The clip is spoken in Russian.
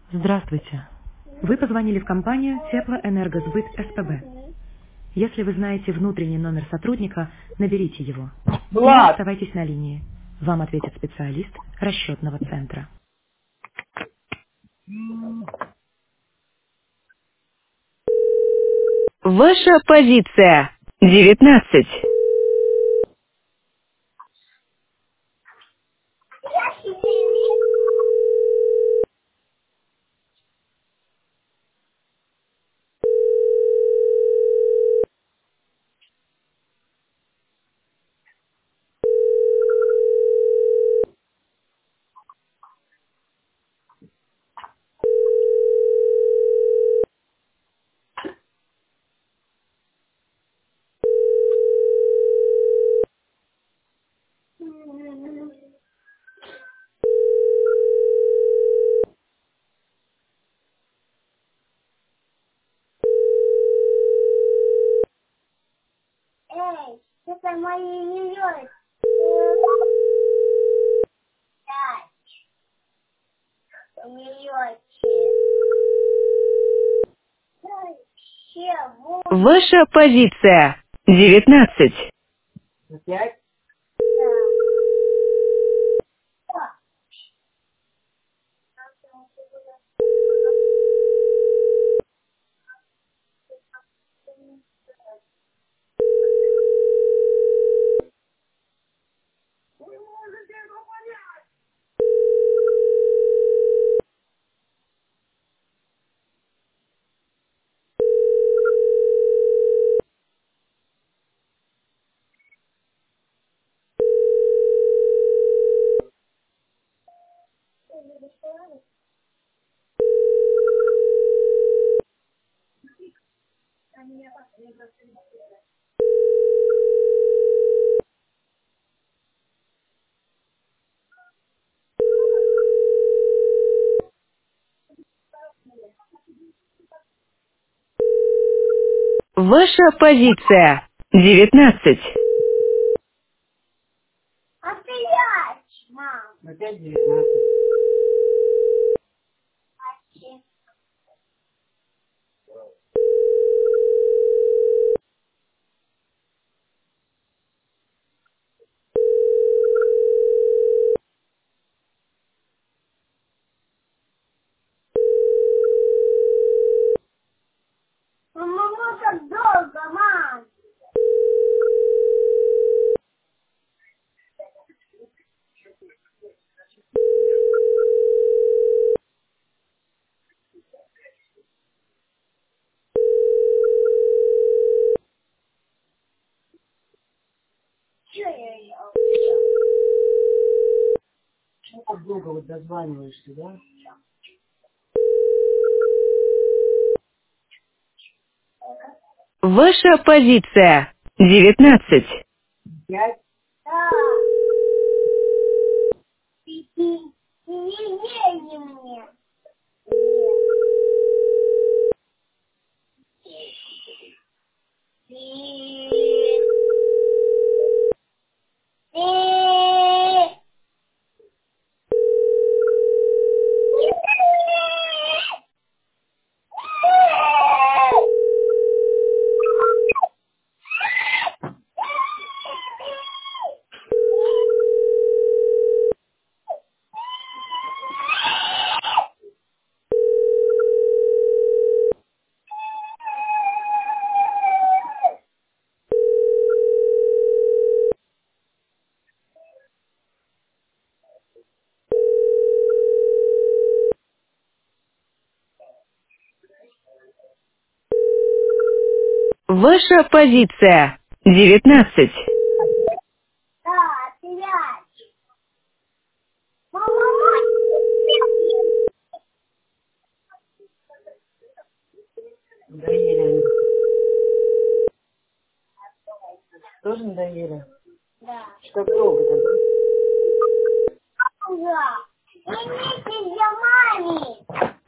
Здравствуйте. Вы позвонили в компанию Теплоэнергосбыт СПБ. Если вы знаете внутренний номер сотрудника, наберите его. Или Влад, оставайтесь на линии. Вам ответит специалист расчетного центра. Ваша позиция 19. эй, это мои миллионы. Миллиончик. Чего? Ваша позиция 19. Опять? Ваша позиция 19. Опять, мам. Опять 19. Мама, так долго, мам. Че я ее? Чего так долго вот дозваниваешься, да? Ваша позиция 19. Пять? Да. Не мне. Ваша позиция 19. Да, пять. Мама, надоели. Тоже надоели? Да. Что так долго-то, да? Ура! Идите за маме!